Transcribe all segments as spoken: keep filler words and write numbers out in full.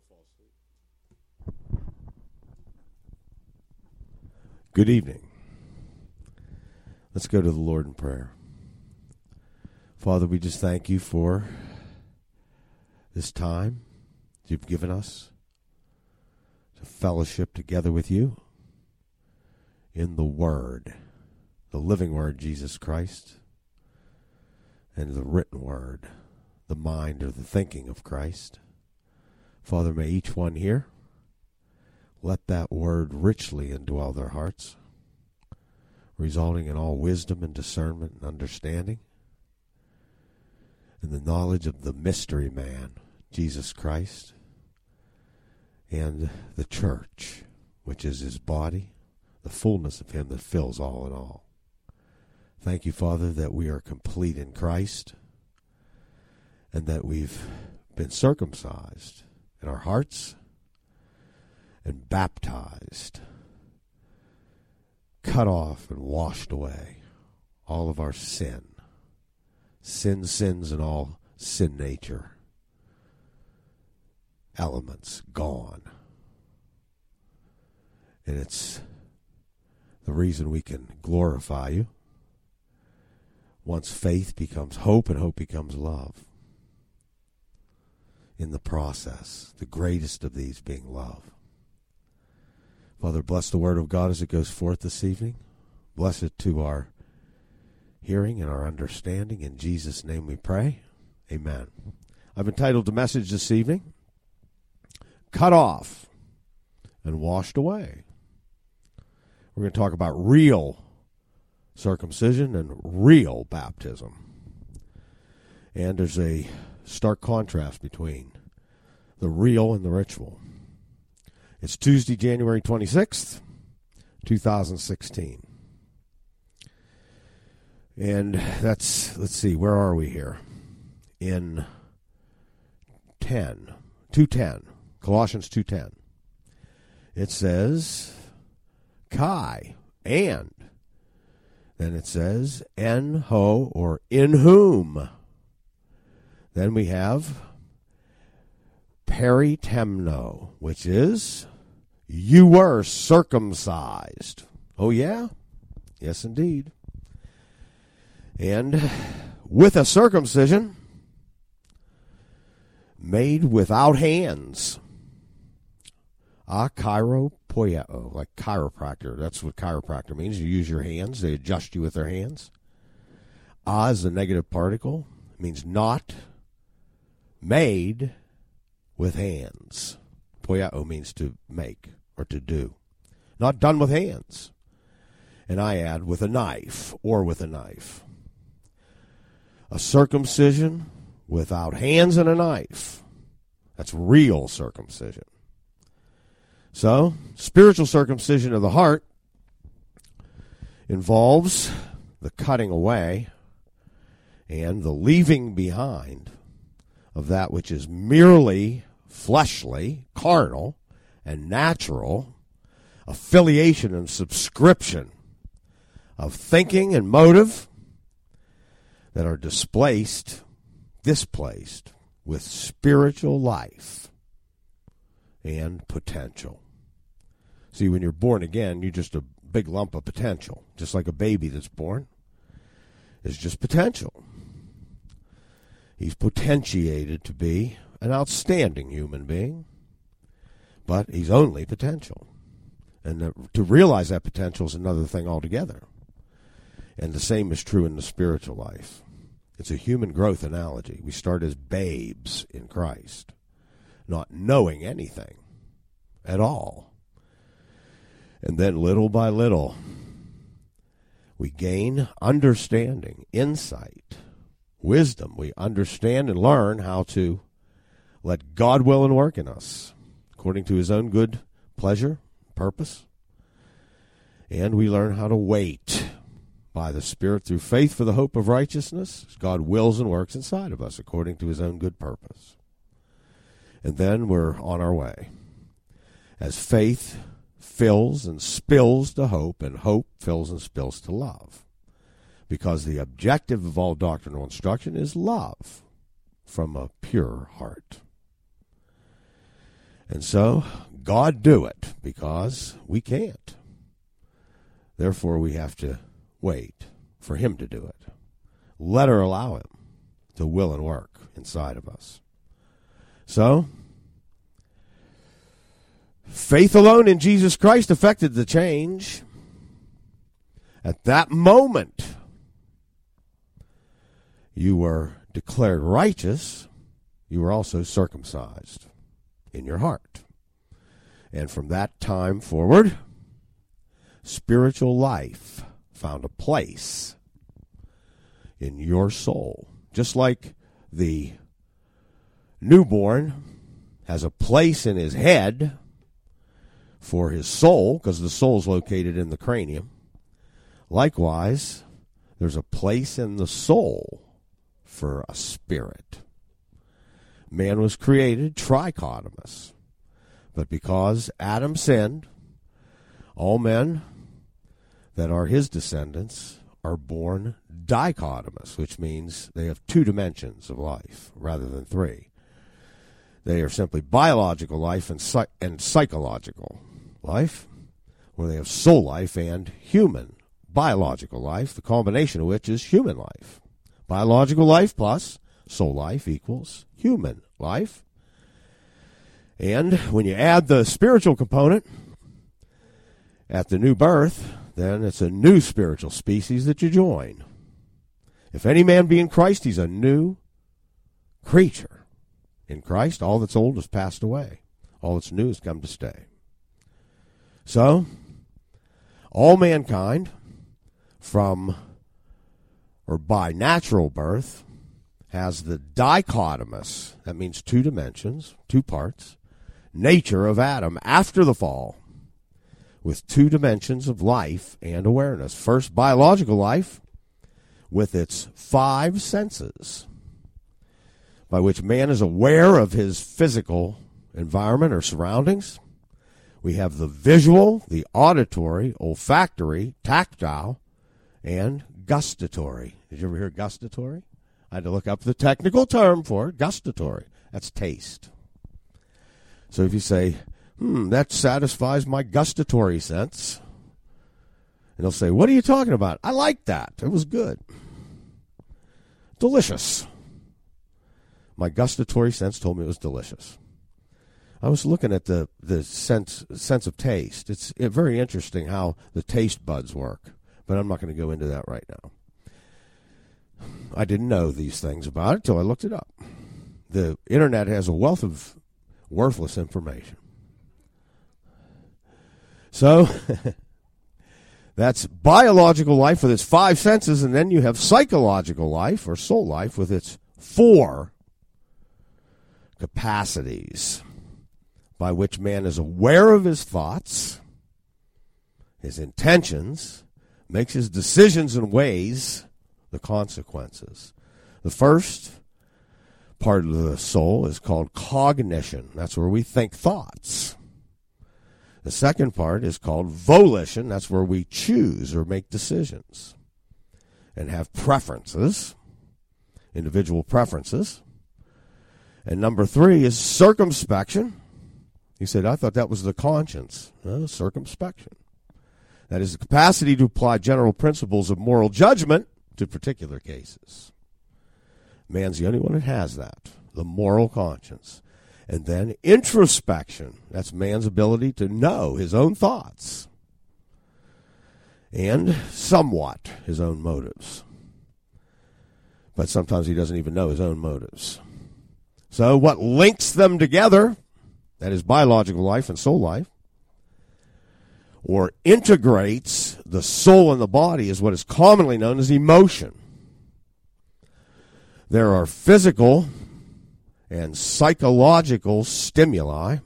fall asleep. Good evening. Let's go to the Lord in prayer. Father, we just thank you for this time you've given us to fellowship together with you in the Word, the living Word, Jesus Christ, and the written Word, the mind or the thinking of Christ. Father, may each one here let that Word richly indwell their hearts, resulting in all wisdom and discernment and understanding, and the knowledge of the mystery man, Jesus Christ, and the church, which is his body, the fullness of him that fills all in all. Thank you, Father, that we are complete in Christ, and that we've been circumcised in our hearts and baptized, cut off and washed away all of our sin, sin, sins, and all sin nature elements gone. And it's the reason we can glorify you. Once faith becomes hope and hope becomes love. In the process, the greatest of these being love. Father, bless the word of God as it goes forth this evening. Bless it to our hearing and our understanding. In Jesus' name we pray. Amen. I've entitled the message this evening, Cut Off and Washed Away. We're going to talk about real circumcision and real baptism. And there's a stark contrast between the real and the ritual. It's Tuesday, January twenty-sixth, two thousand sixteen. And that's, let's see, where are we here? In ten, two ten, Colossians two ten. It says, Kai, and. Then it says, en ho, or in whom. Then we have peritemno, which is, you were circumcised. Oh, yeah? Yes, indeed. And with a circumcision made without hands. A chiropoieo, like chiropractor. That's what chiropractor means. You use your hands. They adjust you with their hands. A is the negative particle. It means not made with hands. Poieo means to make or to do. Not done with hands. And I add with a knife or with a knife. A circumcision without hands and a knife. That's real circumcision. So, spiritual circumcision of the heart involves the cutting away and the leaving behind of that which is merely fleshly, carnal, and natural, affiliation and subscription of thinking and motive that are displaced, displaced with spiritual life and potential. See, when you're born again, you're just a big lump of potential, just like a baby that's born is just potential. He's potentiated to be an outstanding human being, but he's only potential. And the, to realize that potential is another thing altogether. And the same is true in the spiritual life. It's a human growth analogy. We start as babes in Christ, not knowing anything at all. And then little by little, we gain understanding, insight, wisdom. We understand and learn how to let God will and work in us according to his own good pleasure, purpose. And we learn how to wait by the Spirit through faith for the hope of righteousness. God wills and works inside of us according to his own good purpose. And then we're on our way. As faith fills and spills to hope, and hope fills and spills to love. Because the objective of all doctrinal instruction is love from a pure heart. And so, God do it, because we can't. Therefore, we have to wait for him to do it. Let her allow him to will and work inside of us. So, faith alone in Jesus Christ affected the change. At that moment, you were declared righteous. You were also circumcised in your heart. And from that time forward, spiritual life found a place in your soul. Just like the newborn has a place in his head for his soul, because the soul is located in the cranium. Likewise, there's a place in the soul for a spirit. Man was created trichotomous, but because Adam sinned, all men that are his descendants are born dichotomous, which means they have two dimensions of life rather than three. They are simply biological life and, psych- and psychological life, where they have soul life and human biological life, the combination of which is human life. Biological life plus soul life equals human life. And when you add the spiritual component at the new birth, then it's a new spiritual species that you join. If any man be in Christ, he's a new creature. In Christ, all that's old has passed away. All that's new has come to stay. So, all mankind, from or by natural birth, has the dichotomous, that means two dimensions, two parts, nature of Adam after the fall, with two dimensions of life and awareness. First, biological life, with its five senses, by which man is aware of his physical environment or surroundings. We have the visual, the auditory, olfactory, tactile, and gustatory. Did you ever hear gustatory? I had to look up the technical term for it. Gustatory. That's taste. So if you say, hmm, that satisfies my gustatory sense, and they'll say, what are you talking about? I like that. It was good. Delicious. My gustatory sense told me it was delicious. I was looking at the, the sense sense of taste. It's it, very interesting how the taste buds work, but I'm not going to go into that right now. I didn't know these things about it until I looked it up. The internet has a wealth of worthless information. So, that's biological life with its five senses, and then you have psychological life or soul life with its four capacities, by which man is aware of his thoughts, his intentions, makes his decisions and weighs the consequences. The first part of the soul is called cognition. That's where we think thoughts. The second part is called volition. That's where we choose or make decisions and have preferences, individual preferences. And number three is circumspection. He said, I thought that was the conscience. No, circumspection. That is the capacity to apply general principles of moral judgment to particular cases. Man's the only one that has that, the moral conscience. And then introspection. That's man's ability to know his own thoughts and somewhat his own motives. But sometimes he doesn't even know his own motives. So what links them together, that is biological life and soul life, or integrates the soul and the body, is what is commonly known as emotion. There are physical and psychological stimuli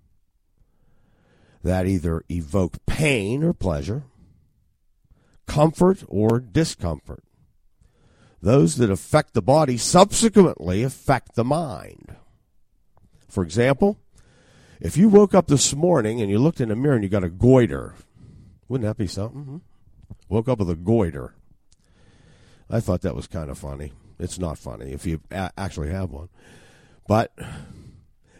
that either evoke pain or pleasure, comfort or discomfort. Those that affect the body subsequently affect the mind. For example, if you woke up this morning and you looked in the mirror and you got a goiter, wouldn't that be something? Woke up with a goiter. I thought that was kind of funny. It's not funny if you a- actually have one. But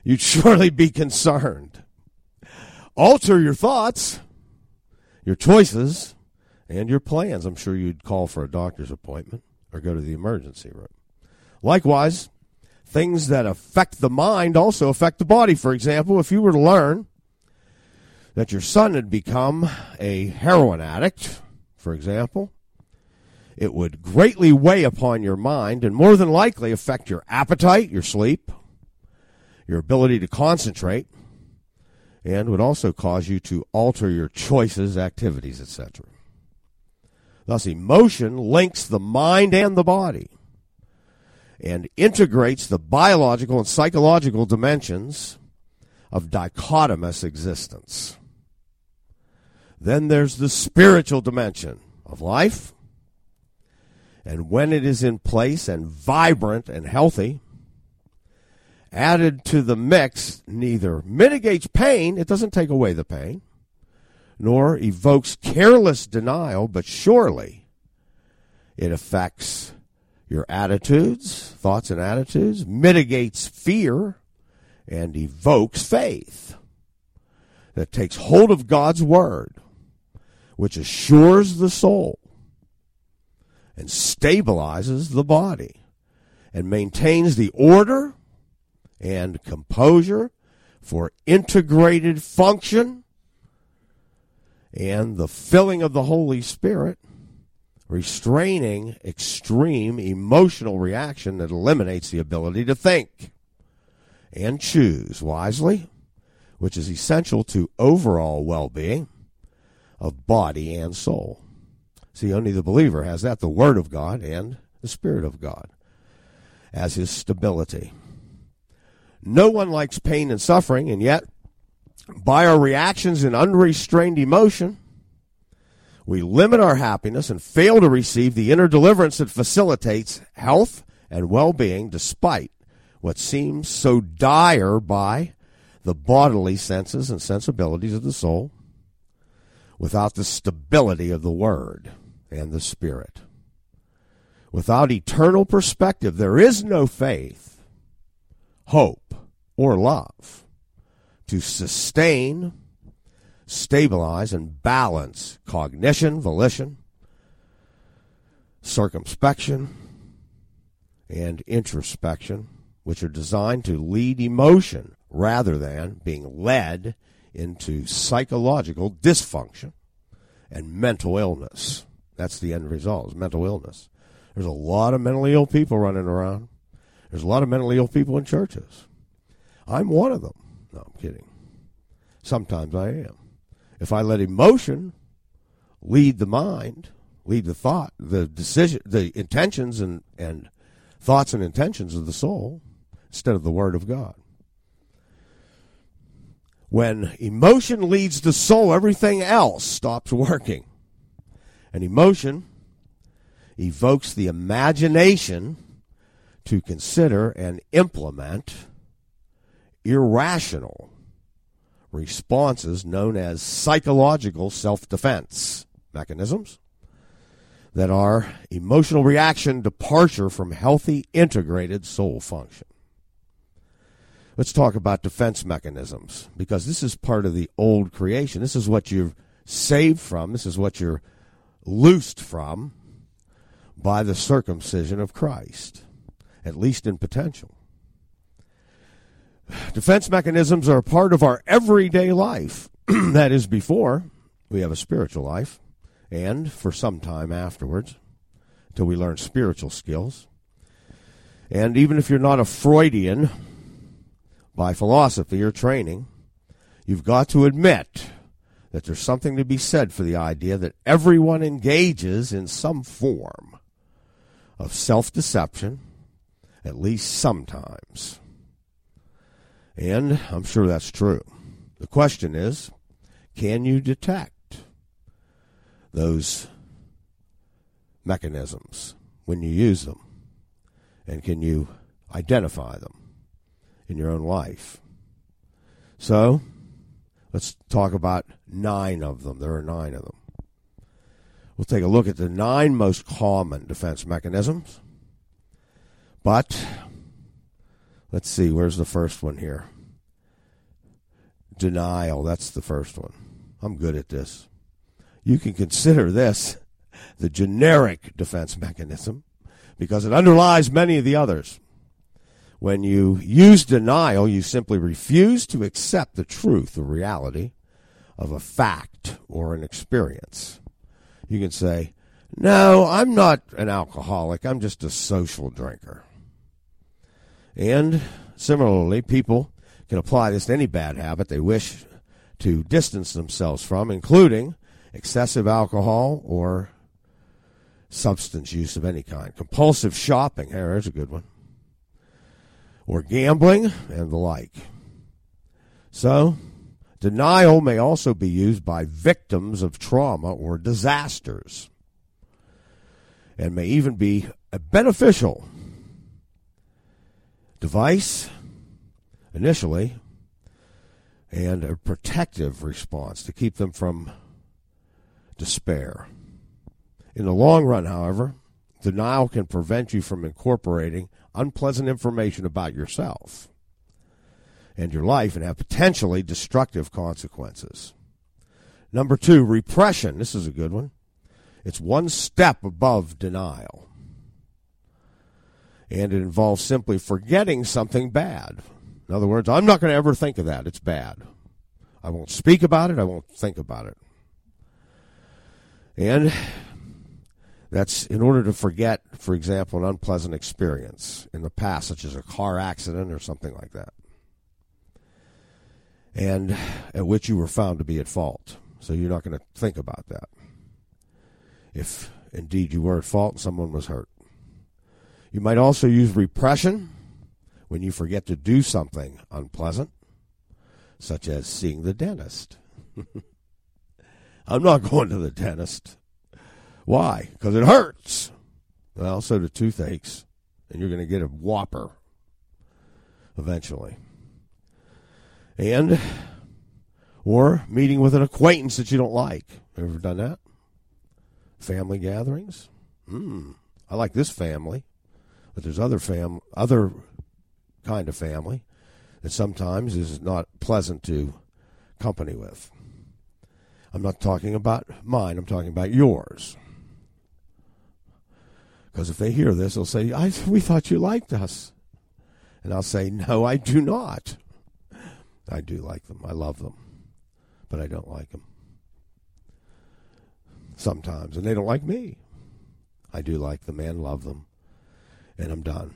you'd surely be concerned. Alter your thoughts, your choices, and your plans. I'm sure you'd call for a doctor's appointment or go to the emergency room. Likewise, things that affect the mind also affect the body. For example, if you were to learn that your son had become a heroin addict, for example, it would greatly weigh upon your mind and more than likely affect your appetite, your sleep, your ability to concentrate, and would also cause you to alter your choices, activities, et cetera. Thus, emotion links the mind and the body and integrates the biological and psychological dimensions of dichotomous existence. Then there's the spiritual dimension of life, and when it is in place and vibrant and healthy, added to the mix, neither mitigates pain, it doesn't take away the pain, nor evokes careless denial, but surely it affects your attitudes, thoughts and attitudes, mitigates fear, and evokes faith that takes hold of God's word, which assures the soul and stabilizes the body and maintains the order and composure for integrated function and the filling of the Holy Spirit, restraining extreme emotional reaction that eliminates the ability to think and choose wisely, which is essential to overall well-being of body and soul. See, only the believer has that, the Word of God and the Spirit of God, as his stability. No one likes pain and suffering, and yet, by our reactions and unrestrained emotion, we limit our happiness and fail to receive the inner deliverance that facilitates health and well-being despite what seems so dire by the bodily senses and sensibilities of the soul, without the stability of the Word and the Spirit. Without eternal perspective, there is no faith, hope, or love to sustain, stabilize, and balance cognition, volition, circumspection, and introspection, which are designed to lead emotion rather than being led into psychological dysfunction and mental illness. That's the end result, is mental illness. There's a lot of mentally ill people running around. There's a lot of mentally ill people in churches. I'm one of them. No, I'm kidding. Sometimes I am. If I let emotion lead the mind, lead the thought, the decision, the intentions and, and thoughts and intentions of the soul, instead of the Word of God. When emotion leads the soul, everything else stops working. And emotion evokes the imagination to consider and implement irrational responses known as psychological self-defense mechanisms that are emotional reaction departure from healthy integrated soul function. Let's talk about defense mechanisms, because this is part of the old creation. This is what you're saved from. This is what you're loosed from by the circumcision of Christ, at least in potential. Defense mechanisms are a part of our everyday life. That is, before we have a spiritual life, and for some time afterwards, until we learn spiritual skills. And even if you're not a Freudian by philosophy or training, you've got to admit that there's something to be said for the idea that everyone engages in some form of self-deception, at least sometimes. And I'm sure that's true. The question is, can you detect those mechanisms when you use them? And can you identify them in your own life? So, let's talk about nine of them. There are nine of them. We'll take a look at the nine most common defense mechanisms. But, let's see, where's the first one here? Denial, that's the first one. I'm good at this. You can consider this the generic defense mechanism because it underlies many of the others. When you use denial, you simply refuse to accept the truth or reality of a fact or an experience. You can say, no, I'm not an alcoholic. I'm just a social drinker. And similarly, people can apply this to any bad habit they wish to distance themselves from, including excessive alcohol or substance use of any kind. Compulsive shopping, here, there's a good one. Or gambling and the like. So, denial may also be used by victims of trauma or disasters, and may even be a beneficial device initially and a protective response to keep them from despair. In the long run, however, denial can prevent you from incorporating unpleasant information about yourself and your life and have potentially destructive consequences. Number two, repression. This is a good one. It's one step above denial. And it involves simply forgetting something bad. In other words, I'm not going to ever think of that. It's bad. I won't speak about it. I won't think about it. And that's in order to forget, for example, an unpleasant experience in the past, such as a car accident or something like that, and at which you were found to be at fault. So you're not going to think about that. If indeed you were at fault and someone was hurt. You might also use repression when you forget to do something unpleasant, such as seeing the dentist. I'm not going to the dentist. Why? Because it hurts. Well, so do toothaches, and you're going to get a whopper eventually. And, or meeting with an acquaintance that you don't like. Ever done that? Family gatherings? Hmm, I like this family, but there's other fam, other kind of family that sometimes is not pleasant to company with. I'm not talking about mine. I'm talking about yours. Because if they hear this, they'll say, I, we thought you liked us. And I'll say, no, I do not. I do like them. I love them. But I don't like them. Sometimes. And they don't like me. I do like them and love them. And I'm done.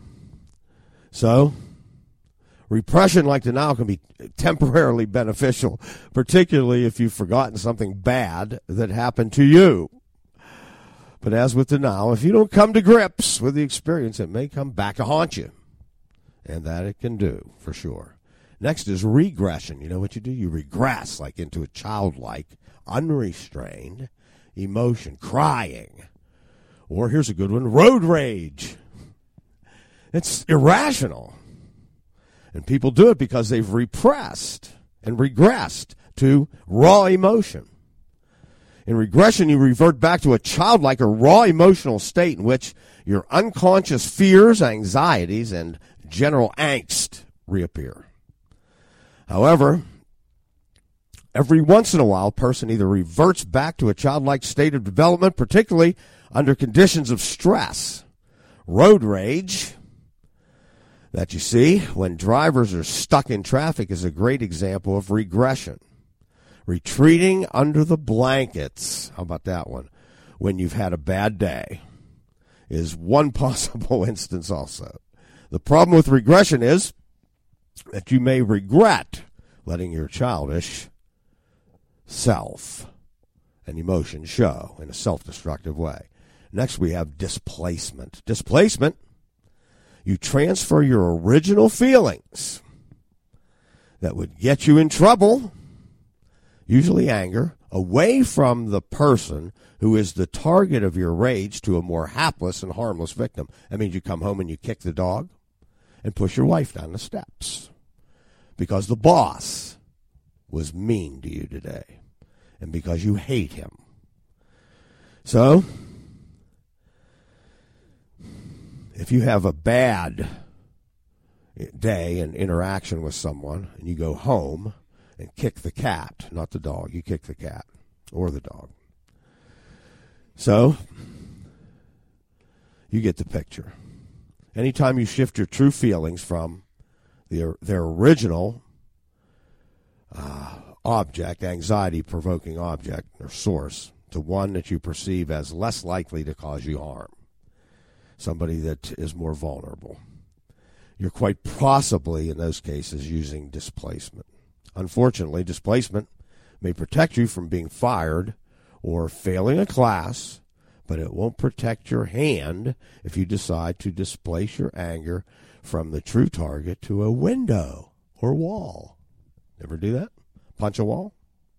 So, repression like denial can be temporarily beneficial, particularly if you've forgotten something bad that happened to you. But as with denial, if you don't come to grips with the experience, it may come back to haunt you. And that it can do, for sure. Next is regression. You know what you do? You regress like into a childlike, unrestrained emotion, crying. Or here's a good one, road rage. It's irrational. And people do it because they've repressed and regressed to raw emotion. In regression, you revert back to a childlike or raw emotional state in which your unconscious fears, anxieties, and general angst reappear. However, every once in a while, a person either reverts back to a childlike state of development, particularly under conditions of stress. Road rage that you see when drivers are stuck in traffic is a great example of regression. Retreating under the blankets, how about that one, when you've had a bad day, is one possible instance also. The problem with regression is that you may regret letting your childish self and emotion show in a self-destructive way. Next, we have displacement. Displacement, you transfer your original feelings that would get you in trouble, usually anger, away from the person who is the target of your rage to a more hapless and harmless victim. That means you come home and you kick the dog and push your wife down the steps because the boss was mean to you today and because you hate him. So, if you have a bad day and interaction with someone and you go home and kick the cat, not the dog. You kick the cat or the dog. So, you get the picture. Anytime you shift your true feelings from their, their original uh, object, anxiety-provoking object or source, to one that you perceive as less likely to cause you harm, somebody that is more vulnerable, you're quite possibly, in those cases, using displacement. Unfortunately, displacement may protect you from being fired or failing a class, but it won't protect your hand if you decide to displace your anger from the true target to a window or wall. Ever do that? Punch a wall?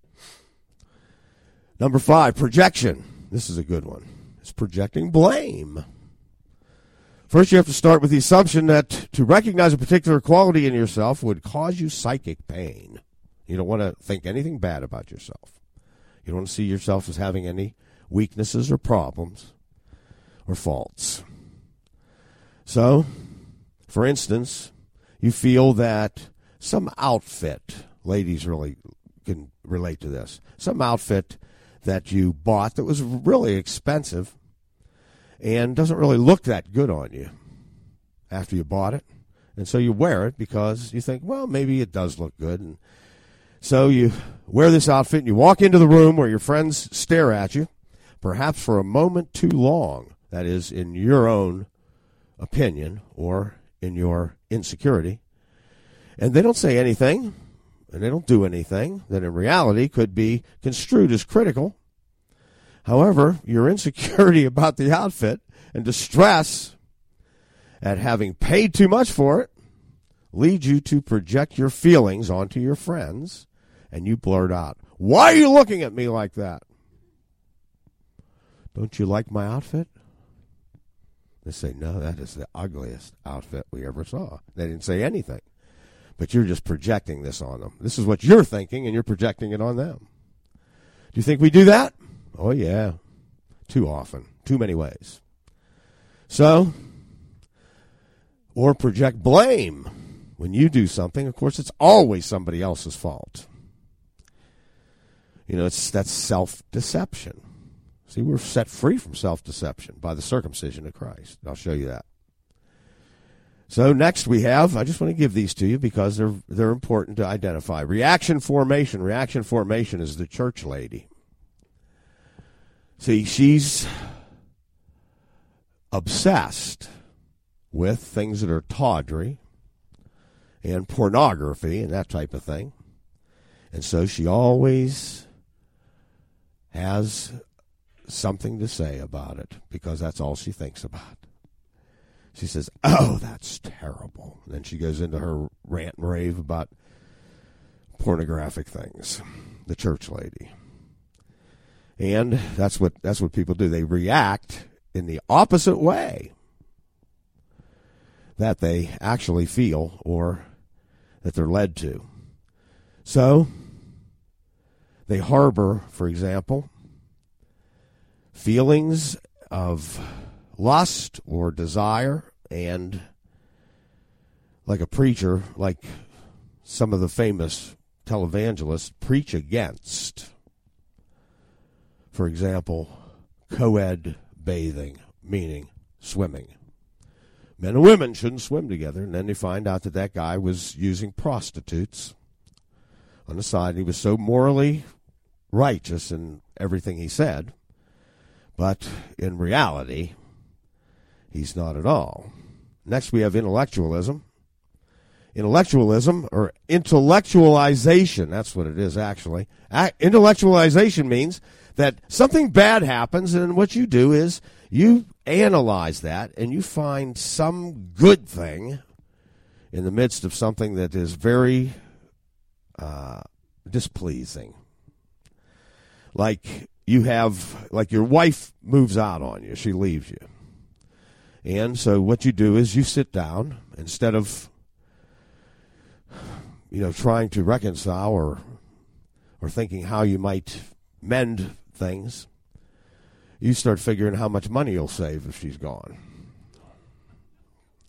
Number five, projection. This is a good one. It's projecting blame. First, you have to start with the assumption that to recognize a particular quality in yourself would cause you psychic pain. You don't want to think anything bad about yourself. You don't want to see yourself as having any weaknesses or problems or faults. So, for instance, you feel that some outfit, ladies really can relate to this, some outfit that you bought that was really expensive and doesn't really look that good on you after you bought it. And so you wear it because you think, well, maybe it does look good. And so you wear this outfit and you walk into the room where your friends stare at you, perhaps for a moment too long. That is, in your own opinion or in your insecurity. And they don't say anything, and they don't do anything that in reality could be construed as critical. However, your insecurity about the outfit and distress at having paid too much for it leads you to project your feelings onto your friends, and you blurt out, "Why are you looking at me like that? Don't you like my outfit?" They say, "No, that is the ugliest outfit we ever saw." They didn't say anything. But you're just projecting this on them. This is what you're thinking, and you're projecting it on them. Do you think we do that? Oh, yeah. Too often. Too many ways. So, or project blame. When you do something, of course, it's always somebody else's fault. You know, it's that's self-deception. See, we're set free from self-deception by the circumcision of Christ. I'll show you that. So next we have, I just want to give these to you because they're they're important to identify. Reaction formation. Reaction formation is the church lady. See, she's obsessed with things that are tawdry and pornography and that type of thing. And so she always has something to say about it because that's all she thinks about. She says, "Oh, that's terrible." And then she goes into her rant and rave about pornographic things, the church lady. And that's what that's what people do. They react in the opposite way that they actually feel or that they're led to. So they harbor, for example, feelings of lust or desire, and like a preacher, like some of the famous televangelists, preach against, for example, co-ed bathing, meaning swimming. Men and women shouldn't swim together, and then they find out that that guy was using prostitutes on the side. He was so morally righteous in everything he said, but in reality, he's not at all. Next, we have intellectualism. Intellectualism, or intellectualization, that's what it is actually. Intellectualization means that something bad happens, and what you do is you analyze that, and you find some good thing in the midst of something that is very uh, displeasing. Like you have, like your wife moves out on you, she leaves you. And so what you do is you sit down, instead of, you know, trying to reconcile or or thinking how you might mend things, you start figuring how much money you'll save if she's gone.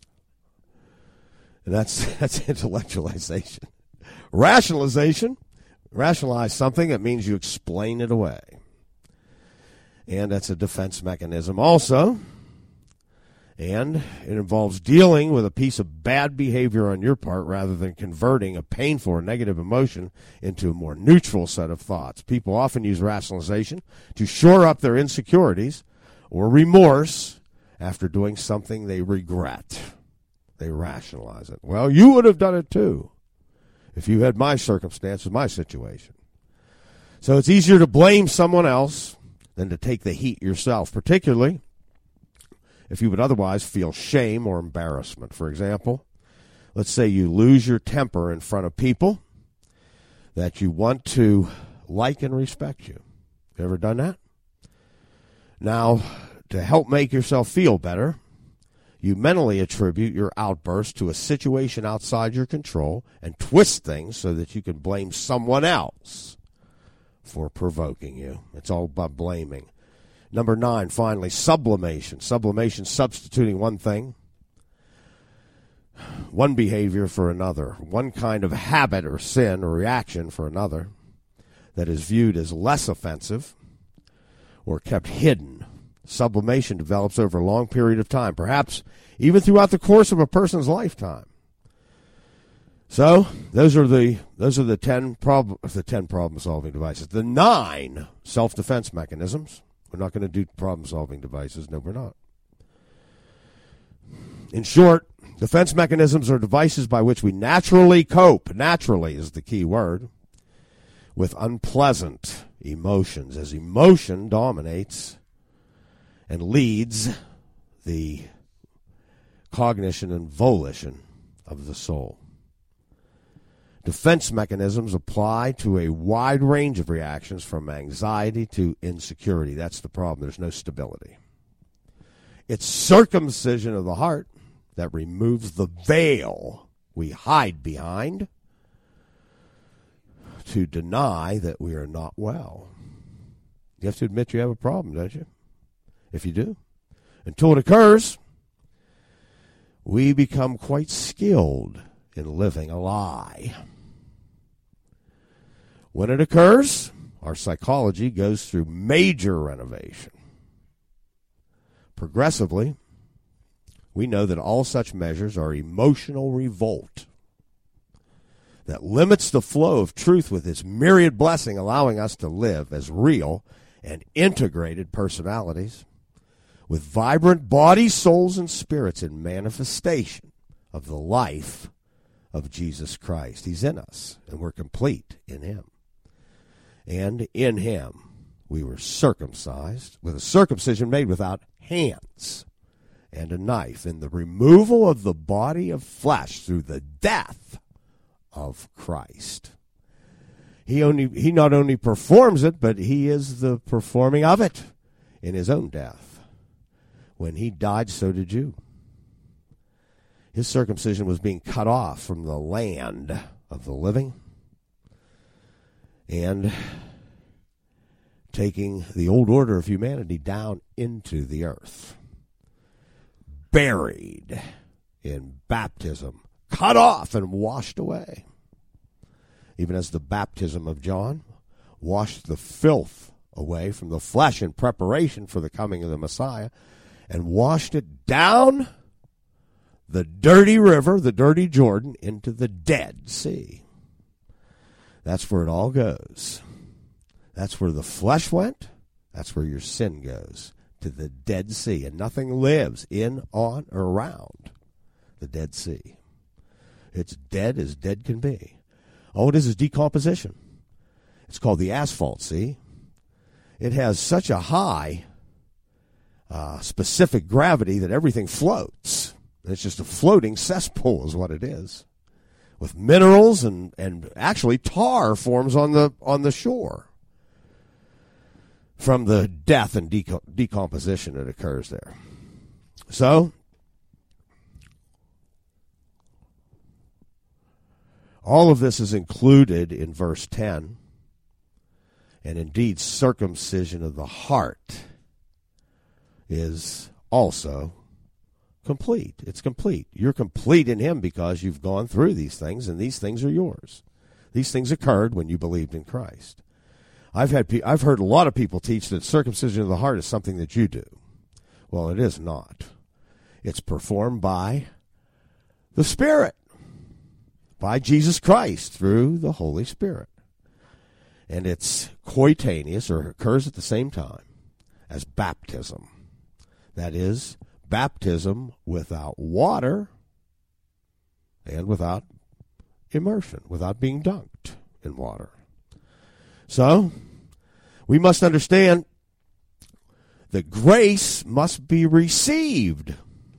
And that's that's intellectualization. Rationalization Rationalize something, that means you explain it away. And that's a defense mechanism also. And it involves dealing with a piece of bad behavior on your part rather than converting a painful or negative emotion into a more neutral set of thoughts. People often use rationalization to shore up their insecurities or remorse after doing something they regret. They rationalize it. Well, you would have done it too if you had my circumstances, my situation. So it's easier to blame someone else than to take the heat yourself, particularly if you would otherwise feel shame or embarrassment. For example, let's say you lose your temper in front of people that you want to like and respect you. You ever done that? Now, to help make yourself feel better, you mentally attribute your outburst to a situation outside your control and twist things so that you can blame someone else for provoking you. It's all about blaming. Number nine, finally, sublimation. Sublimation, substituting one thing, one behavior for another, one kind of habit or sin or reaction for another that is viewed as less offensive or kept hidden. Sublimation develops over a long period of time, perhaps even throughout the course of a person's lifetime. So those are the those are the ten problem the ten problem-solving devices. The nine self-defense mechanisms. We're not going to do problem-solving devices. No, we're not. In short, defense mechanisms are devices by which we naturally cope. Naturally is the key word. With unpleasant emotions, as emotion dominates and leads the cognition and volition of the soul. Defense mechanisms apply to a wide range of reactions from anxiety to insecurity. That's the problem. There's no stability. It's circumcision of the heart that removes the veil we hide behind to deny that we are not well. You have to admit you have a problem, don't you? If you do. Until it occurs, we become quite skilled in living a lie. When it occurs, our psychology goes through major renovation. Progressively, we know that all such measures are emotional revolt that limits the flow of truth with its myriad blessing, allowing us to live as real and integrated personalities with vibrant bodies, souls, and spirits in manifestation of the life of Jesus Christ. He's in us, and we're complete in him. And in him we were circumcised with a circumcision made without hands and a knife, in the removal of the body of flesh through the death of Christ. He only he not only performs it, but he is the performing of it in his own death. When he died, so did you. His circumcision was being cut off from the land of the living and taking the old order of humanity down into the earth. Buried in baptism, cut off and washed away. Even as the baptism of John washed the filth away from the flesh in preparation for the coming of the Messiah, and washed it down the dirty river, the dirty Jordan, into the Dead Sea. That's where it all goes. That's where the flesh went. That's where your sin goes, to the Dead Sea. And nothing lives in, on, or around the Dead Sea. It's dead as dead can be. All it is is decomposition. It's called the asphalt sea. It has such a high uh, specific gravity that everything floats. It's just a floating cesspool is what it is, with minerals and, and actually tar forms on the on the shore from the death and deco- decomposition that occurs there. So, all of this is included in verse ten, and indeed circumcision of the heart is also complete. It's complete. You're complete in him because you've gone through these things, and these things are yours. These things occurred when you believed in Christ. I've had pe- I've heard a lot of people teach that circumcision of the heart is something that you do. Well, it is not. It's performed by the Spirit, by Jesus Christ through the Holy Spirit. And it's coetaneous, or occurs at the same time, as baptism. That is, baptism without water and without immersion, without being dunked in water. So, we must understand that grace must be received.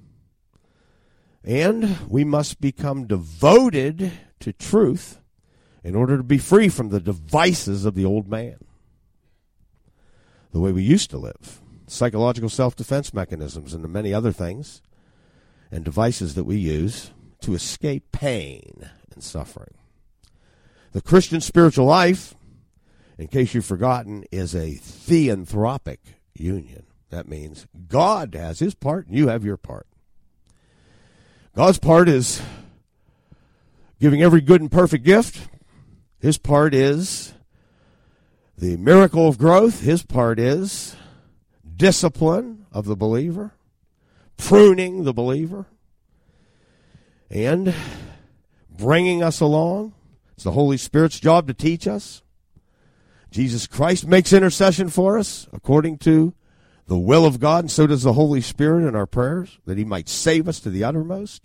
And we must become devoted to truth in order to be free from the devices of the old man. The way we used to live. Psychological self-defense mechanisms and the many other things and devices that we use to escape pain and suffering. The Christian spiritual life, in case you've forgotten, is a theanthropic union. That means God has his part and you have your part. God's part is giving every good and perfect gift. His part is the miracle of growth. His part is discipline of the believer, pruning the believer, and bringing us along. It's the Holy Spirit's job to teach us. Jesus Christ makes intercession for us according to the will of God, and so does the Holy Spirit in our prayers, that he might save us to the uttermost,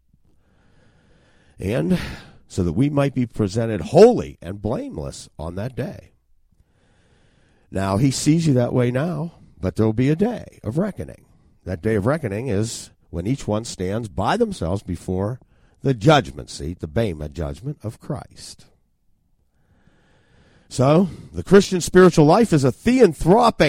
and so that we might be presented holy and blameless on that day. Now, he sees you that way now, but there will be a day of reckoning. That day of reckoning is when each one stands by themselves before the judgment seat, the Bema judgment of Christ. So, the Christian spiritual life is a theanthropic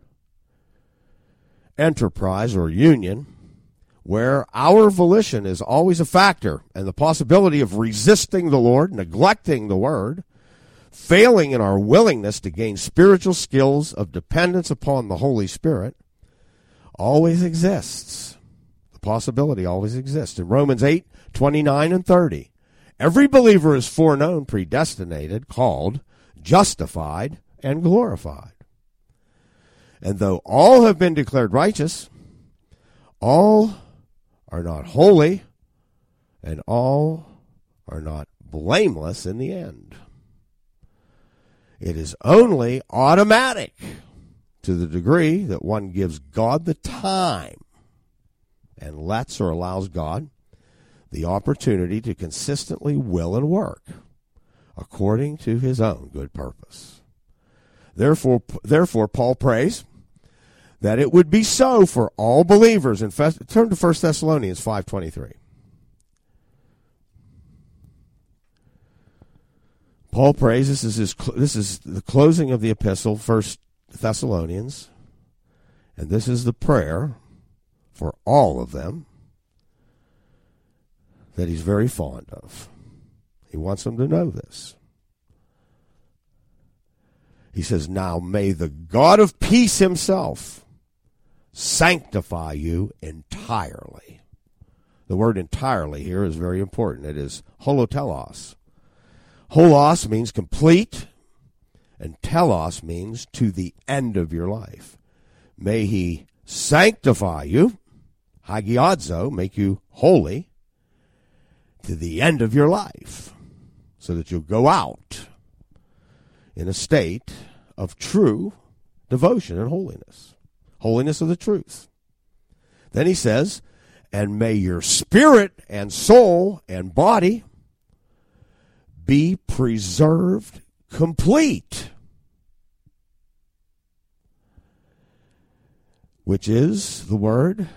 enterprise or union where our volition is always a factor, and the possibility of resisting the Lord, neglecting the Word, failing in our willingness to gain spiritual skills of dependence upon the Holy Spirit always exists. The possibility always exists. In Romans eight, twenty-nine and thirty, every believer is foreknown, predestinated, called, justified, and glorified. And though all have been declared righteous, all are not holy, and all are not blameless in the end. It is only automatic to the degree that one gives God the time and lets or allows God the opportunity to consistently will and work according to his own good purpose. Therefore, therefore Paul prays that it would be so for all believers. In fact, turn to First Thessalonians five twenty-three. Paul prays, this is, his, this is the closing of the epistle, First Thessalonians, and this is the prayer for all of them that he's very fond of. He wants them to know this. He says, now may the God of peace himself sanctify you entirely. The word entirely here is very important. It is holotelos. Holos means complete, and telos means to the end of your life. May he sanctify you, hagiadzo, make you holy, to the end of your life, so that you'll go out in a state of true devotion and holiness. Holiness of the truth. Then he says, and may your spirit and soul and body be preserved complete, which is the word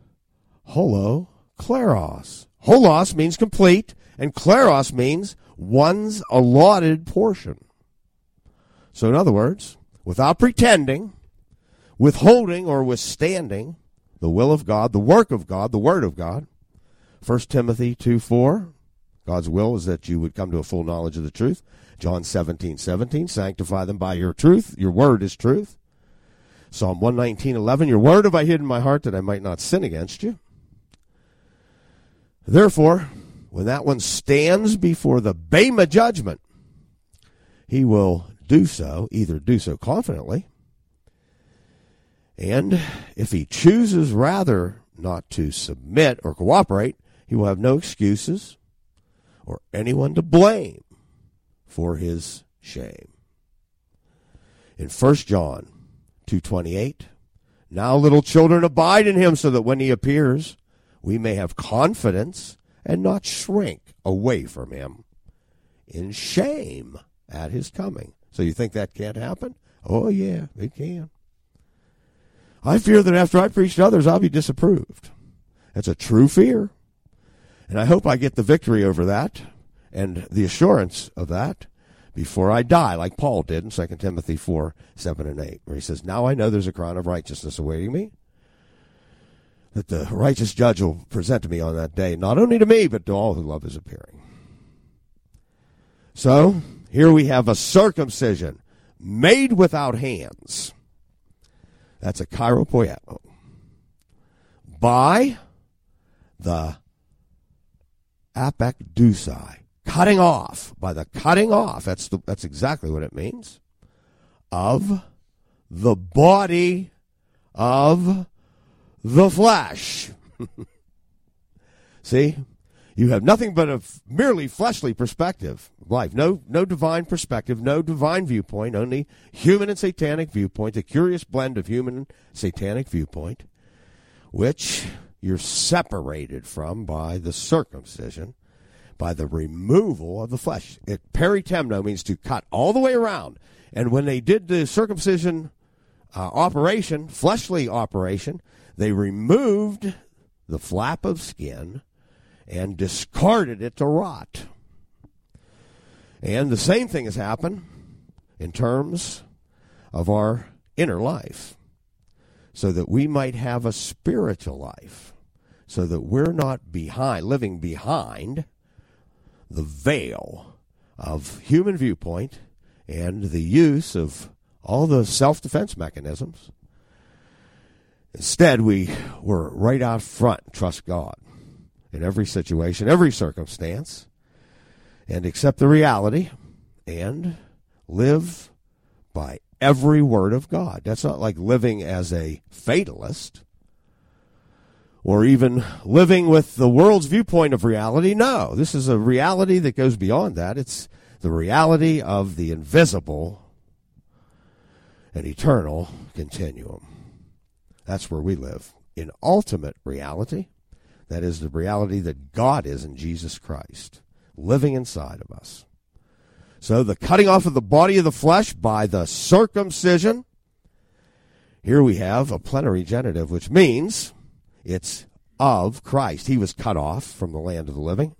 holokleros. Holos means complete, and kleros means one's allotted portion. So in other words, without pretending, withholding or withstanding the will of God, the work of God, the word of God, First Timothy two four, God's will is that you would come to a full knowledge of the truth. John seventeen seventeen, sanctify them by your truth. Your word is truth. Psalm one nineteen eleven, your word have I hid in my heart that I might not sin against you. Therefore, when that one stands before the Bema judgment, he will do so, either do so confidently, and if he chooses rather not to submit or cooperate, he will have no excuses or anyone to blame for his shame. In First John two twenty-eight, now little children, abide in him, so that when he appears, we may have confidence and not shrink away from him in shame at his coming. So you think that can't happen? Oh, yeah, it can. I fear that after I preach to others, I'll be disapproved. That's a true fear. And I hope I get the victory over that and the assurance of that before I die, like Paul did in Second Timothy four, seven, and eight, where he says, now I know there's a crown of righteousness awaiting me, that the righteous judge will present to me on that day, not only to me, but to all who love his appearing. So, here we have a circumcision made without hands. That's a chiropoieo. By the apekdusai, cutting off, by the cutting off, that's the, that's exactly what it means, of the body of the flesh. See, you have nothing but a merely fleshly perspective of life. No, no divine perspective, no divine viewpoint, only human and satanic viewpoint, a curious blend of human and satanic viewpoint, which you're separated from by the circumcision, by the removal of the flesh. It peritemno means to cut all the way around. And when they did the circumcision uh, operation, fleshly operation, they removed the flap of skin and discarded it to rot. And the same thing has happened in terms of our inner life, so that we might have a spiritual life, so that we're not behind, living behind the veil of human viewpoint and the use of all the self-defense mechanisms. Instead, we were right out front and trust God in every situation, every circumstance, and accept the reality and live by every word of God. That's not like living as a fatalist or even living with the world's viewpoint of reality. No, this is a reality that goes beyond that. It's the reality of the invisible and eternal continuum. That's where we live, in ultimate reality. That is the reality that God is in Jesus Christ, living inside of us. So the cutting off of the body of the flesh by the circumcision. Here we have a plenary genitive, which means it's of Christ. He was cut off from the land of the living.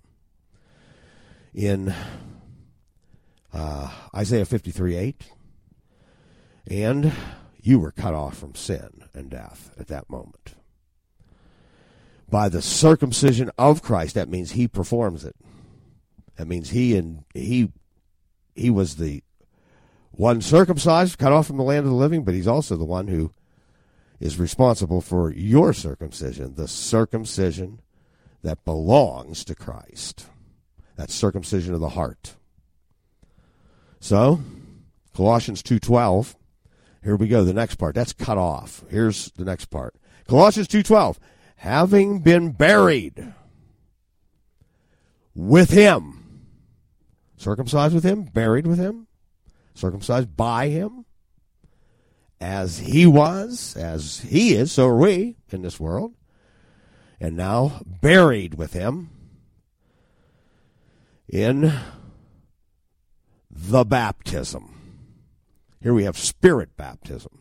In uh, Isaiah fifty-three eight. And you were cut off from sin and death at that moment. By the circumcision of Christ, that means he performs it. That means he and he he was the one circumcised, cut off from the land of the living, but he's also the one who is responsible for your circumcision, the circumcision that belongs to Christ. That's circumcision of the heart. So, Colossians two twelve, here we go, the next part. That's cut off. Here's the next part. Colossians two twelve, having been buried with him, circumcised with him, buried with him, circumcised by him, as he was, as he is, so are we in this world, and now buried with him in the baptism. Here we have spirit baptism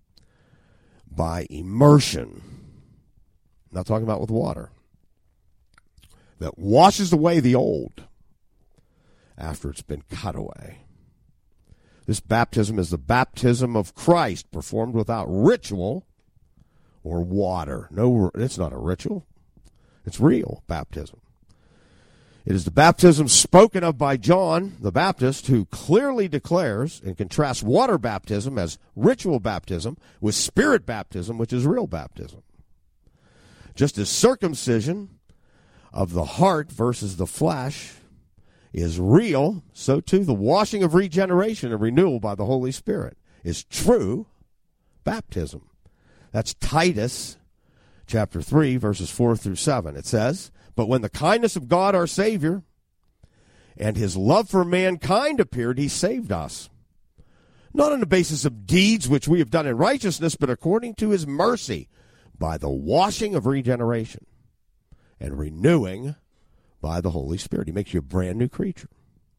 by immersion. I'm not talking about with water. That washes away the old after it's been cut away. This baptism is the baptism of Christ, performed without ritual or water. No, it's not a ritual. It's real baptism. It is the baptism spoken of by John the Baptist, who clearly declares and contrasts water baptism as ritual baptism with spirit baptism, which is real baptism. Just as circumcision of the heart versus the flesh is real, so too the washing of regeneration and renewal by the Holy Spirit is true baptism. That's Titus chapter three, verses four through seven. It says, "But when the kindness of God our Savior and his love for mankind appeared, he saved us, not on the basis of deeds which we have done in righteousness, but according to his mercy, by the washing of regeneration and renewing by the Holy Spirit." He makes you a brand new creature,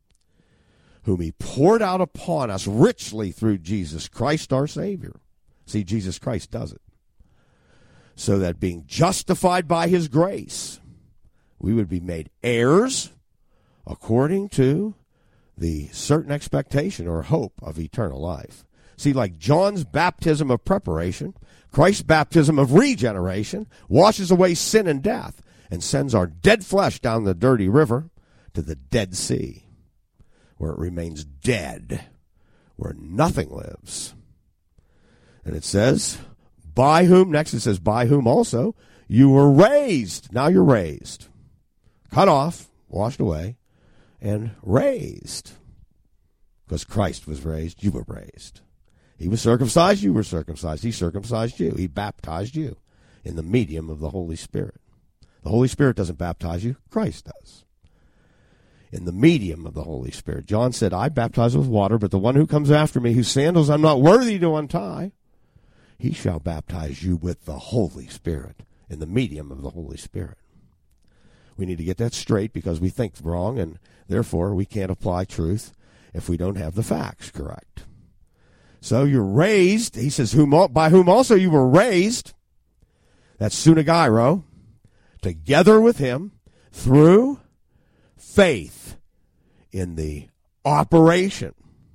whom he poured out upon us richly through Jesus Christ our Savior. See, Jesus Christ does it. So that being justified by his grace, we would be made heirs according to the certain expectation or hope of eternal life. See, like John's baptism of preparation, Christ's baptism of regeneration washes away sin and death and sends our dead flesh down the dirty river to the Dead Sea, where it remains dead, where nothing lives. And it says, by whom, next it says, by whom also you were raised. Now you're raised. Cut off, washed away, and raised. Because Christ was raised, you were raised. He was circumcised, you were circumcised. He circumcised you. He baptized you in the medium of the Holy Spirit. The Holy Spirit doesn't baptize you, Christ does. In the medium of the Holy Spirit. John said, I baptize with water, but the one who comes after me, whose sandals I'm not worthy to untie, he shall baptize you with the Holy Spirit, in the medium of the Holy Spirit. We need to get that straight because we think wrong, and therefore we can't apply truth if we don't have the facts correct. So you're raised, he says, whom, by whom also you were raised, that's sunagairo, together with him through faith in the operation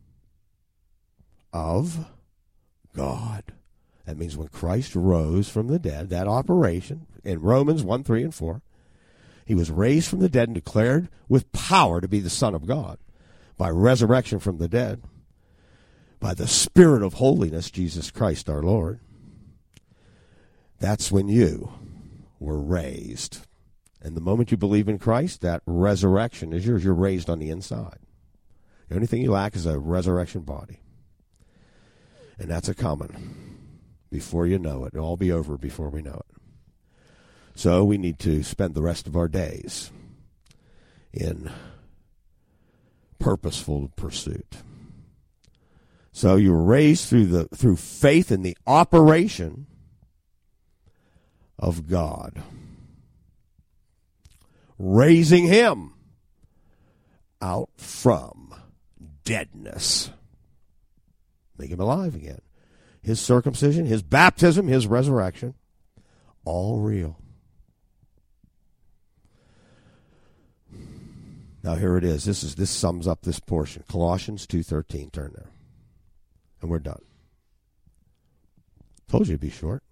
of God. That means when Christ rose from the dead, that operation, in Romans one, three, and four, he was raised from the dead and declared with power to be the Son of God by resurrection from the dead, by the Spirit of holiness, Jesus Christ our Lord. That's when you were raised. And the moment you believe in Christ, that resurrection is yours. You're raised on the inside. The only thing you lack is a resurrection body. And that's a coming. Before you know it. It'll all be over before we know it. So we need to spend the rest of our days in purposeful pursuit. So you were raised through the through faith in the operation of God, raising him out from deadness. Make him alive again. His circumcision, his baptism, his resurrection, all real. Now here it is. This is this sums up this portion. Colossians two thirteen. Turn there. And we're done. Told you it'd be short.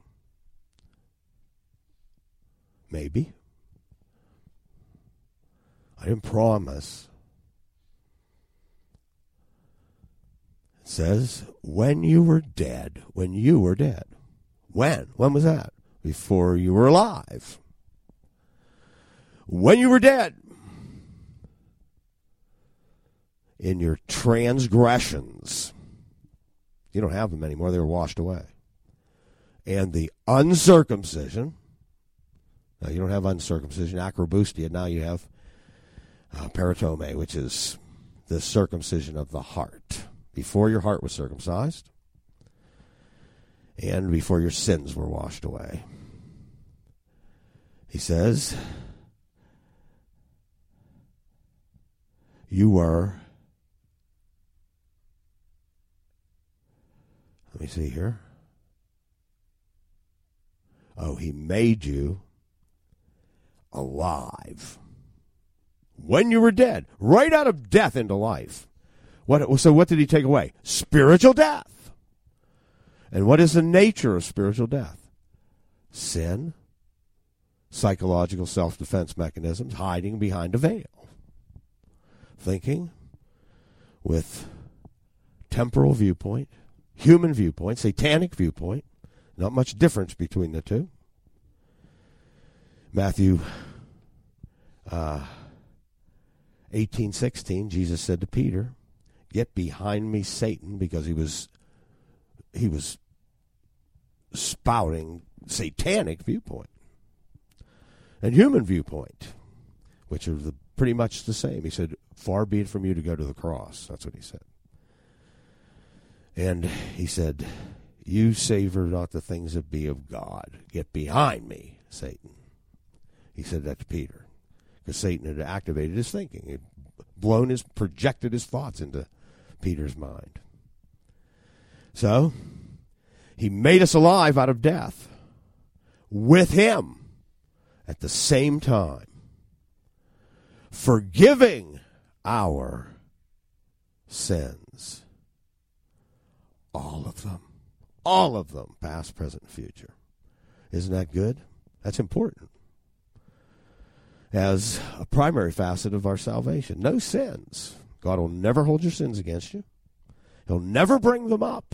Maybe. I didn't promise. It says, when you were dead, when you were dead. When? When was that? Before you were alive. When you were dead. In your transgressions. You don't have them anymore. They were washed away. And the uncircumcision. Now, you don't have uncircumcision, acrobustia. Now you have uh, peritome, which is the circumcision of the heart. Before your heart was circumcised. And before your sins were washed away. He says, you were, let me see here. Oh, he made you alive. When you were dead, right out of death into life. What? So what did he take away? Spiritual death. And what is the nature of spiritual death? Sin, psychological self-defense mechanisms, hiding behind a veil. Thinking with temporal viewpoint, human viewpoint, satanic viewpoint. Not much difference between the two. Matthew uh, eighteen sixteen, Jesus said to Peter, "Get behind me, Satan," because he was he was spouting satanic viewpoint and human viewpoint, which are the, pretty much the same. He said, "Far be it from you to go to the cross." That's what he said. And he said, "You savor not the things that be of God. Get behind me, Satan." He said that to Peter, because Satan had activated his thinking. He had blown his, projected his thoughts into Peter's mind. So, he made us alive out of death with him at the same time, forgiving our sins. All of them. All of them, past, present, and future. Isn't that good? That's important. As a primary facet of our salvation. No sins. God will never hold your sins against you. He'll never bring them up.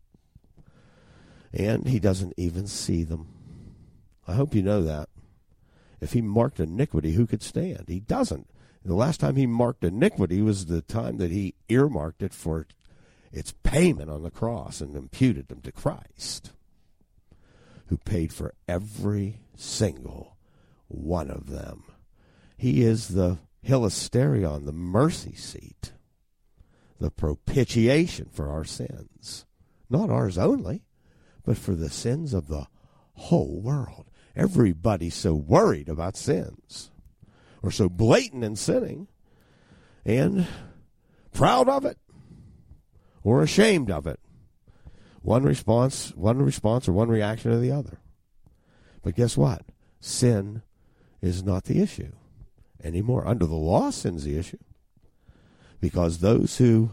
And he doesn't even see them. I hope you know that. If he marked iniquity, who could stand? He doesn't. The last time he marked iniquity was the time that he earmarked it for its payment on the cross and imputed them to Christ, who paid for every single one of them. He is the hilasterion, the mercy seat, the propitiation for our sins. Not ours only, but for the sins of the whole world. Everybody's so worried about sins, or so blatant in sinning, and proud of it, or ashamed of it. One response, one response or one reaction or the other. But guess what? Sin is not the issue anymore. Under the law, sin's the issue. Because those who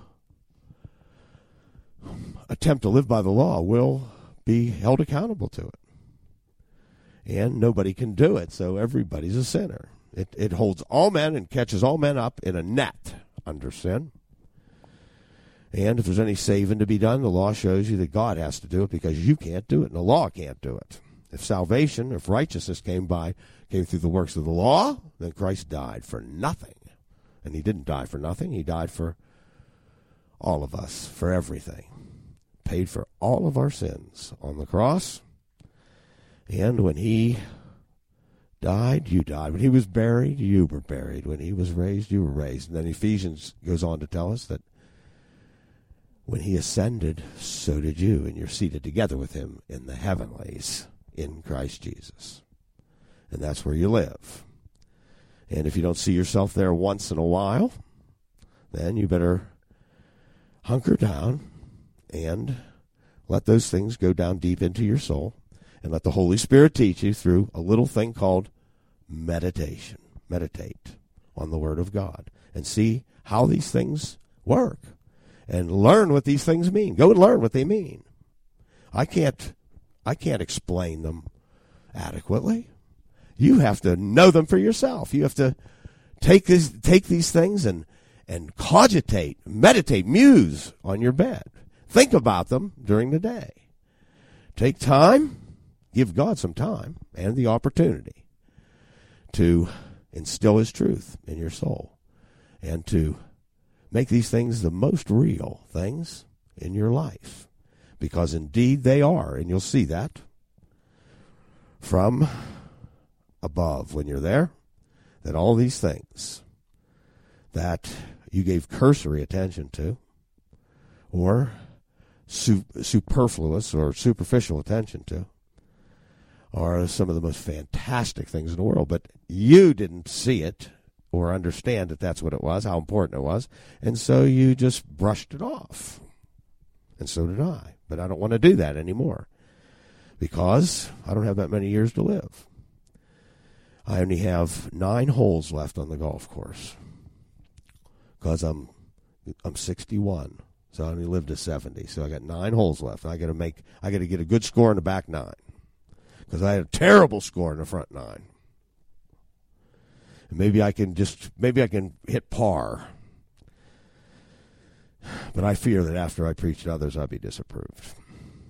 attempt to live by the law will be held accountable to it. And nobody can do it, so everybody's a sinner. It, it holds all men and catches all men up in a net under sin. And if there's any saving to be done, the law shows you that God has to do it because you can't do it, and the law can't do it. If salvation, if righteousness came by, came through the works of the law, then Christ died for nothing. And he didn't die for nothing. He died for all of us, for everything. Paid for all of our sins on the cross. And when he died, you died. When he was buried, you were buried. When he was raised, you were raised. And then Ephesians goes on to tell us that when he ascended, so did you, and you're seated together with him in the heavenlies in Christ Jesus. And that's where you live. And if you don't see yourself there once in a while, then you better hunker down and let those things go down deep into your soul, and let the Holy Spirit teach you through a little thing called meditation. Meditate on the Word of God and see how these things work. And learn what these things mean. Go and learn what they mean. I can't I can't explain them adequately. You have to know them for yourself. You have to take this take these things and and cogitate, meditate, muse on your bed. Think about them during the day. Take time, give God some time and the opportunity to instill his truth in your soul and to make these things the most real things in your life. Because indeed they are, and you'll see that from above when you're there, that all these things that you gave cursory attention to, or su- superfluous or superficial attention to, are some of the most fantastic things in the world. But you didn't see it or understand that that's what it was, how important it was, and so you just brushed it off. And so did I. But I don't want to do that anymore because I don't have that many years to live. I only have nine holes left on the golf course because I'm I'm sixty-one, so I only lived to seventy. So I got nine holes left. I got to make I got to get a good score in the back nine because I had a terrible score in the front nine. Maybe I can just, maybe I can hit par. But I fear that after I preach to others, I'll be disapproved.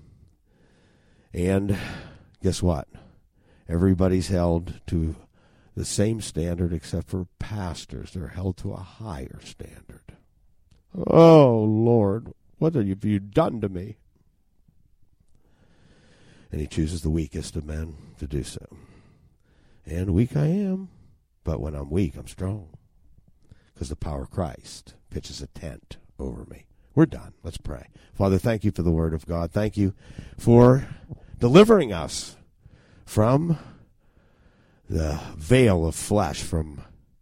And guess what? Everybody's held to the same standard except for pastors. They're held to a higher standard. Oh, Lord, what have you done to me? And he chooses the weakest of men to do so. And weak I am, but when I'm weak, I'm strong. Because the power of Christ pitches a tent over me. We're done. Let's pray. Father, thank you for the word of God. Thank you for delivering us from the veil of flesh, from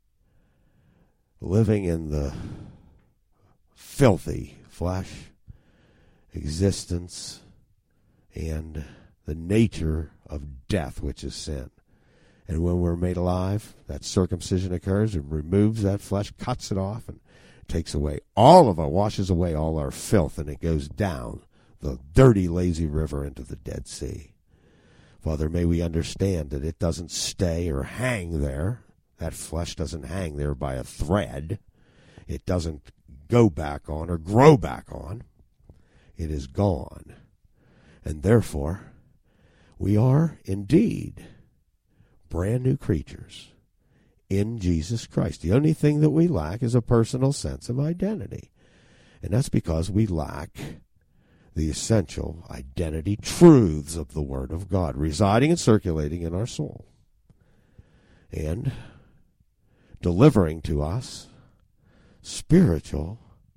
living in the filthy flesh existence and the nature of death, which is sin. And when we're made alive, that circumcision occurs and removes that flesh, cuts it off, and takes away all of it, washes away all our filth, and it goes down the dirty, lazy river into the Dead Sea. Father, may we understand that it doesn't stay or hang there. That flesh doesn't hang there by a thread. It doesn't go back on or grow back on. It is gone. And therefore, we are indeed brand new creatures in Jesus Christ. The only thing that we lack is a personal sense of identity. And that's because we lack the essential identity truths of the Word of God residing and circulating in our soul and delivering to us spiritual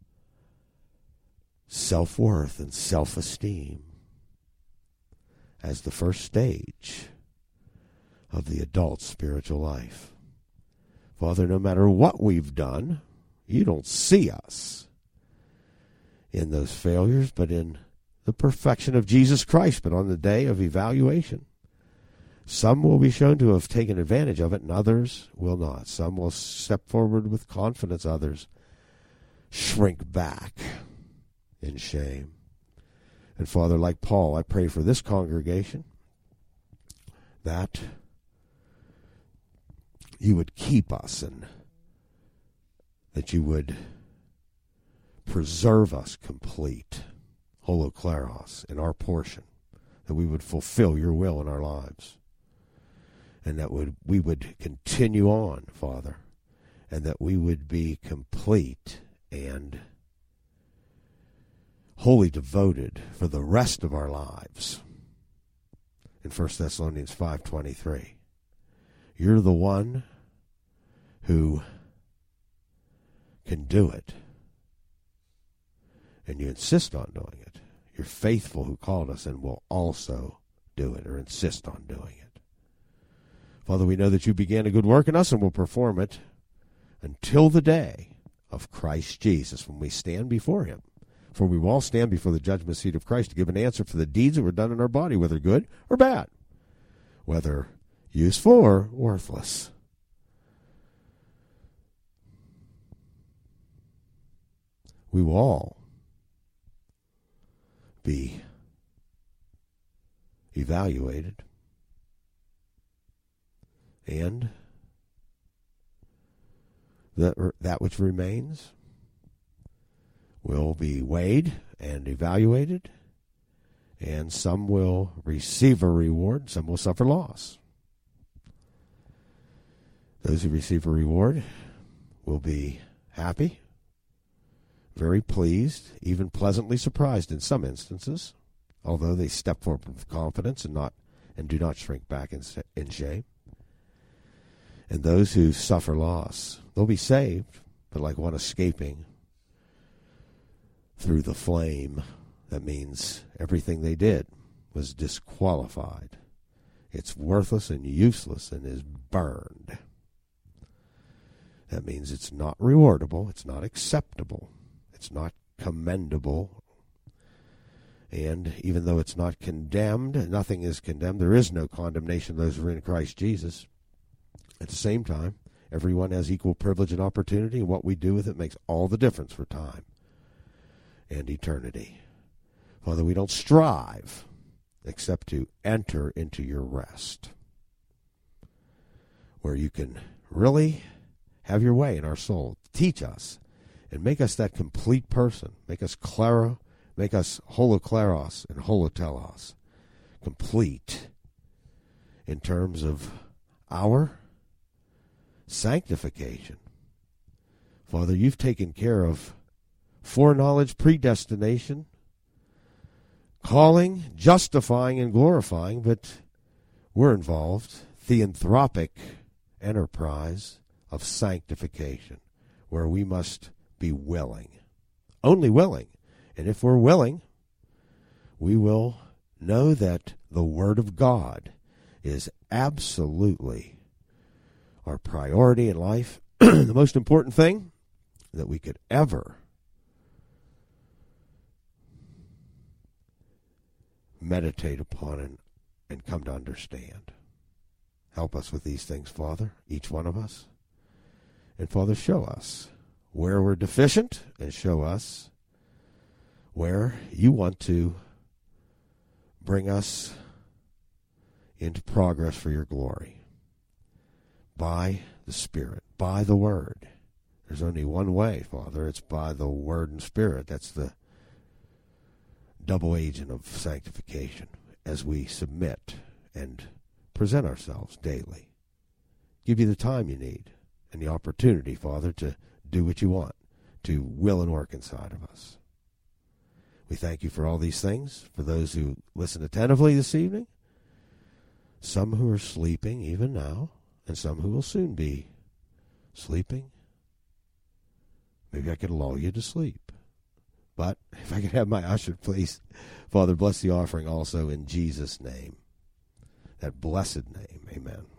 self-worth and self-esteem as the first stage of the adult spiritual life. Father, no matter what we've done, you don't see us in those failures, but in the perfection of Jesus Christ. But on the day of evaluation, some will be shown to have taken advantage of it, and others will not. Some will step forward with confidence, others shrink back in shame. And Father, like Paul, I pray for this congregation that you would keep us and that you would preserve us complete, holokleros, in our portion, that we would fulfill your will in our lives, and that would we would continue on, Father, and that we would be complete and wholly devoted for the rest of our lives. In First Thessalonians five twenty-three, you're the one who can do it, and you insist on doing it. You're faithful who called us and will also do it, or insist on doing it. Father, we know that you began a good work in us and will perform it until the day of Christ Jesus, when we stand before him. For we will all stand before the judgment seat of Christ to give an answer for the deeds that were done in our body, whether good or bad, whether useful or worthless. We will all be evaluated, and that that which remains will be weighed and evaluated, and some will receive a reward, some will suffer loss. Those who receive a reward will be happy, very pleased, even pleasantly surprised in some instances, although they step forward with confidence and not and do not shrink back in, in shame. And those who suffer loss, they'll be saved, but like one escaping through the flame, that means everything they did was disqualified. It's worthless and useless and is burned. That means it's not rewardable, it's not acceptable, it's not commendable. And even though it's not condemned, nothing is condemned. There is no condemnation of those who are in Christ Jesus. At the same time, everyone has equal privilege and opportunity, and what we do with it makes all the difference for time and eternity. Father, we don't strive except to enter into your rest, where you can really have your way in our soul. Teach us and make us that complete person. Make us klero, make us holokleros and holotelos, complete in terms of our sanctification. Father, you've taken care of foreknowledge, predestination, calling, justifying, and glorifying, but we're involved, theanthropic enterprise of sanctification, where we must be willing, only willing. And if we're willing, we will know that the Word of God is absolutely our priority in life, the most important thing that we could ever meditate upon and, and come to understand. Help us with these things, Father, each one of us. And Father, show us where we're deficient and show us where you want to bring us into progress for your glory. By the Spirit, by the Word. There's only one way, Father. It's by the Word and Spirit. That's the double agent of sanctification as we submit and present ourselves daily. Give you the time you need and the opportunity, Father, to do what you want, to will and work inside of us. We thank you for all these things, for those who listen attentively this evening, some who are sleeping even now, and some who will soon be sleeping. Maybe I could lull you to sleep. But if I could have my usher, please. Father, bless the offering also in Jesus' name. That blessed name. Amen.